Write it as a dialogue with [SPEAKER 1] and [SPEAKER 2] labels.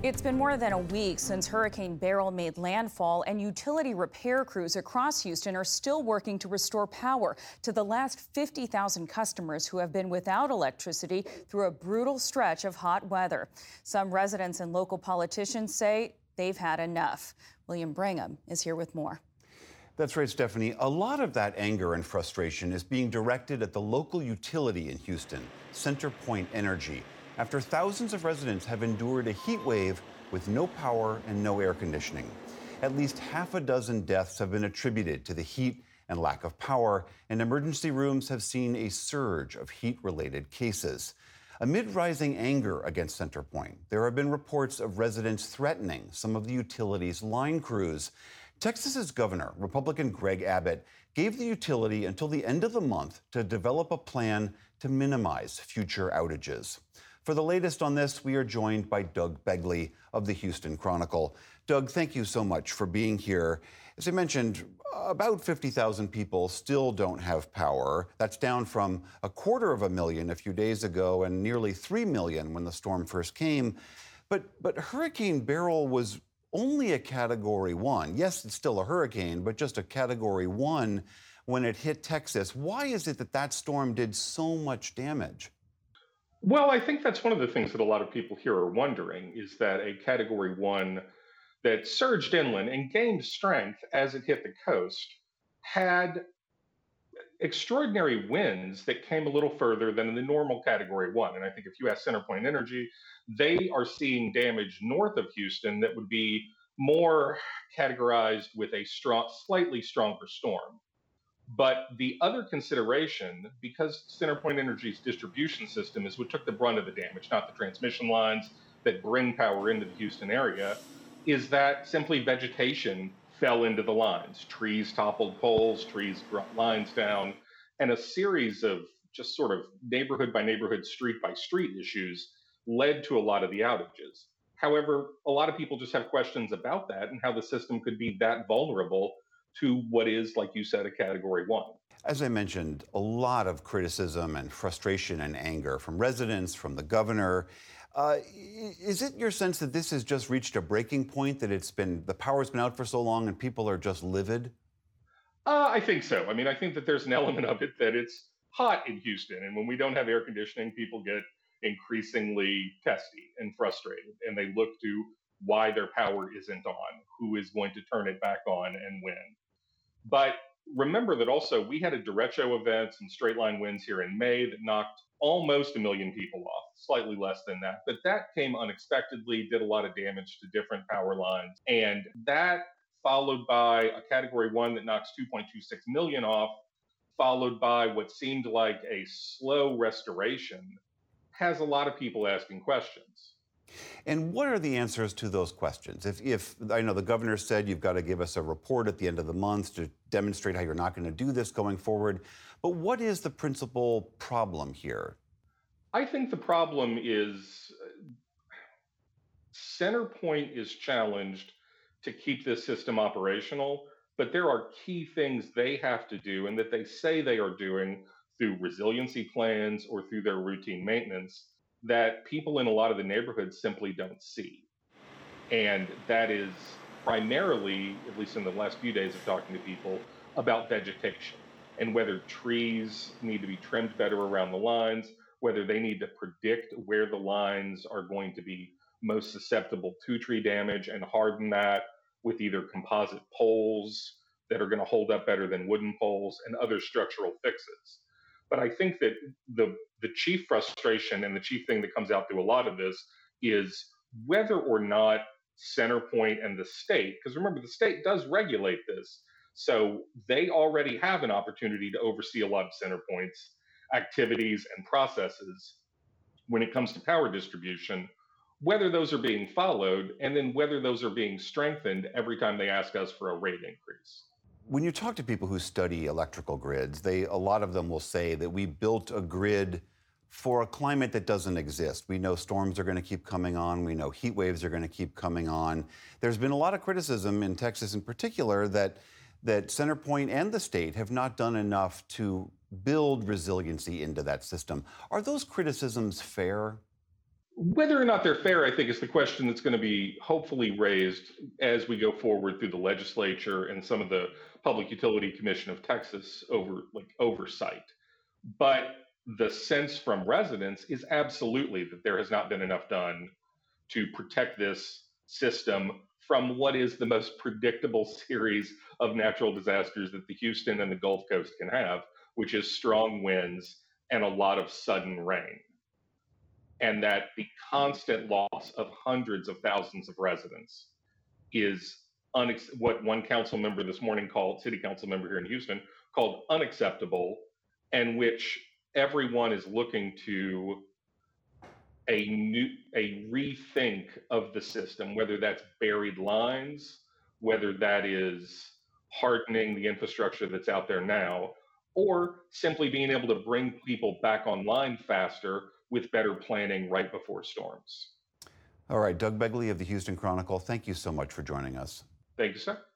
[SPEAKER 1] It's been more than a week since Hurricane Beryl made landfall, and utility repair crews across Houston are still working to restore power to the last 50,000 customers who have been without electricity through a brutal stretch of hot weather. Some residents and local politicians say they've had enough. William Brangham is here with more.
[SPEAKER 2] That's right, Stephanie. A lot of that anger and frustration is being directed at the local utility in Houston, CenterPoint Energy, after thousands of residents have endured a heat wave with no power and no air conditioning. At least half a dozen deaths have been attributed to the heat and lack of power, and emergency rooms have seen a surge of heat-related cases. Amid rising anger against CenterPoint, there have been reports of residents threatening some of the utility's line crews. Texas's governor, Republican Greg Abbott, gave the utility until the end of the month to develop a plan to minimize future outages. For the latest on this, we are joined by Doug Begley of the Houston Chronicle. Doug, thank you so much for being here. As I mentioned, about 50,000 people still don't have power. That's down from 250,000 a few days ago and nearly 3 million when the storm first came. But Hurricane Beryl was only a Category 1. Yes, it's still a hurricane, but just a Category 1 when it hit Texas. Why is it that that storm did so much damage?
[SPEAKER 3] Well, I think that's one of the things that a lot of people here are wondering is that a Category 1 that surged inland and gained strength as it hit the coast had extraordinary winds that came a little further than the normal Category 1. And I think if you ask CenterPoint Energy, they are seeing damage north of Houston that would be more categorized with a slightly stronger storm. But the other consideration, because CenterPoint Energy's distribution system is what took the brunt of the damage, not the transmission lines that bring power into the Houston area, is that simply vegetation fell into the lines. Trees toppled poles, trees brought lines down, and a series of just sort of neighborhood by neighborhood, street by street issues led to a lot of the outages. However, a lot of people just have questions about that and how the system could be that vulnerable to what is, like you said, a Category 1.
[SPEAKER 2] As I mentioned, a lot of criticism and frustration and anger from residents, from the governor. Is it your sense that this has just reached a breaking point, that the power's been out for so long and people are just livid?
[SPEAKER 3] I think so. I mean, I think that there's an element of it that it's hot in Houston, and when we don't have air conditioning, people get increasingly testy and frustrated, and they look to why their power isn't on, who is going to turn it back on, and when. But remember that also we had a derecho event and straight line winds here in May that knocked almost 1 million people off, slightly less than that. But that came unexpectedly, did a lot of damage to different power lines. And that followed by a Category 1 that knocks 2.26 million off, followed by what seemed like a slow restoration, has a lot of people asking questions.
[SPEAKER 2] And what are the answers to those questions? If I know the governor said you've got to give us a report at the end of the month to demonstrate how you're not going to do this going forward, but what is the principal problem here?
[SPEAKER 3] I think the problem is CenterPoint is challenged to keep this system operational, but there are key things they have to do and that they say they are doing through resiliency plans or through their routine maintenance that people in a lot of the neighborhoods simply don't see. And that is primarily, at least in the last few days of talking to people, about vegetation and whether trees need to be trimmed better around the lines, whether they need to predict where the lines are going to be most susceptible to tree damage and harden that with either composite poles that are going to hold up better than wooden poles and other structural fixes. But I think that the chief frustration and the chief thing that comes out through a lot of this is whether or not CenterPoint and the state, because remember, the state does regulate this. So they already have an opportunity to oversee a lot of CenterPoint's activities and processes when it comes to power distribution, whether those are being followed, and then whether those are being strengthened every time they ask us for a rate increase.
[SPEAKER 2] When you talk to people who study electrical grids, a lot of them will say that we built a grid for a climate that doesn't exist. We know storms are going to keep coming on. We know heat waves are going to keep coming on. There's been a lot of criticism in Texas in particular that CenterPoint and the state have not done enough to build resiliency into that system. Are those criticisms fair?
[SPEAKER 3] Whether or not they're fair, I think, is the question that's going to be hopefully raised as we go forward through the legislature and some of the Public Utility Commission of Texas oversight. But the sense from residents is absolutely that there has not been enough done to protect this system from what is the most predictable series of natural disasters that the Houston and the Gulf Coast can have, which is strong winds and a lot of sudden rain. And that the constant loss of hundreds of thousands of residents is what one council member this morning called, city council member here in Houston, called unacceptable, and which everyone is looking to a rethink of the system, whether that's buried lines, whether that is hardening the infrastructure that's out there now, or simply being able to bring people back online faster with better planning right before storms.
[SPEAKER 2] All right, Doug Begley of the Houston Chronicle, thank you so much for joining us.
[SPEAKER 3] Thank you, sir.